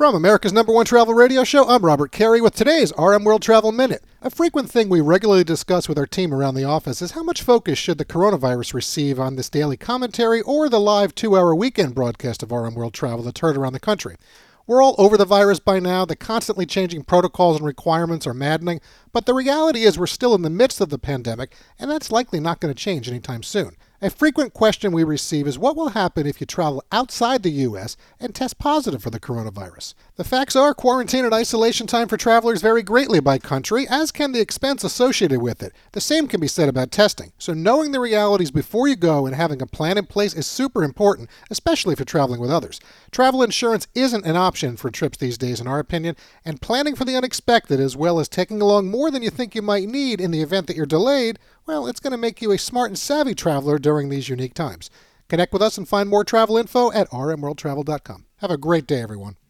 From America's #1 travel radio show, I'm Robert Carey with today's RM World Travel Minute. A frequent thing we regularly discuss with our team around the office is how much focus should the coronavirus receive on this daily commentary or the live 2-hour weekend broadcast of RM World Travel that's heard around the country. We're all over the virus by now. The constantly changing protocols and requirements are maddening, but the reality is we're still in the midst of the pandemic, and that's likely not going to change anytime soon. A frequent question we receive is what will happen if you travel outside the U.S. and test positive for the coronavirus? The facts are quarantine and isolation time for travelers vary greatly by country, as can the expense associated with it. The same can be said about testing. So knowing the realities before you go and having a plan in place is super important, especially if you're traveling with others. Travel insurance isn't an option for trips these days in our opinion, and planning for the unexpected as well as taking along more than you think you might need in the event that you're delayed, well, it's going to make you a smart and savvy traveler during these unique times. Connect with us and find more travel info at rmworldtravel.com. Have a great day, everyone.